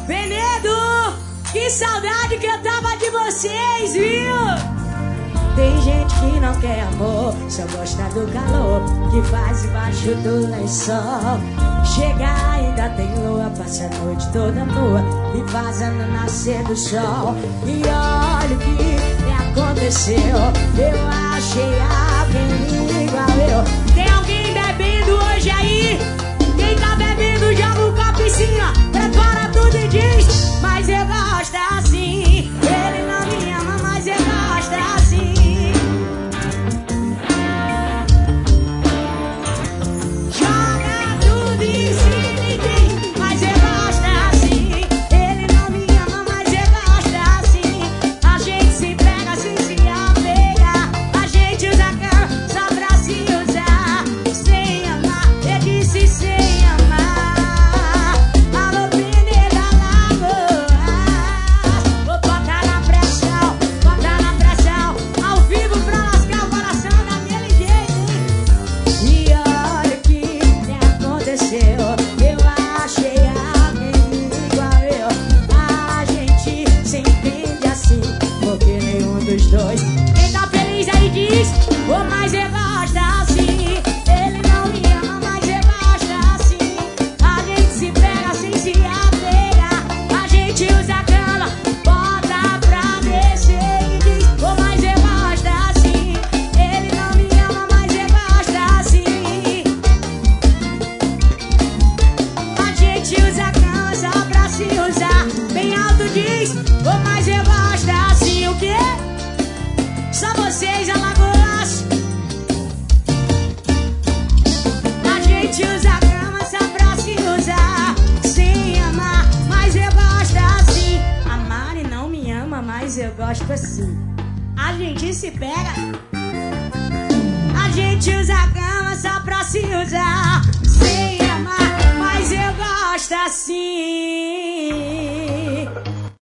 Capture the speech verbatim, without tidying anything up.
Penedo, que saudade que eu tava de vocês, viu? Tem gente que não quer amor, só gosta do calor que faz embaixo do lençol. Chega, ainda tem lua, passa a noite toda nua e vazando nascer do sol. E olha o que me aconteceu, eu achei alguém igual eu. Tem alguém bebendo hoje aí? Quem tá bebendo joga o copo em cima, prepara tudo e diz: mas eu gosto assim. Ele não me ama, mas eu gosto assim. Eu gosto assim. A gente se pega, a gente usa a cama só pra se usar.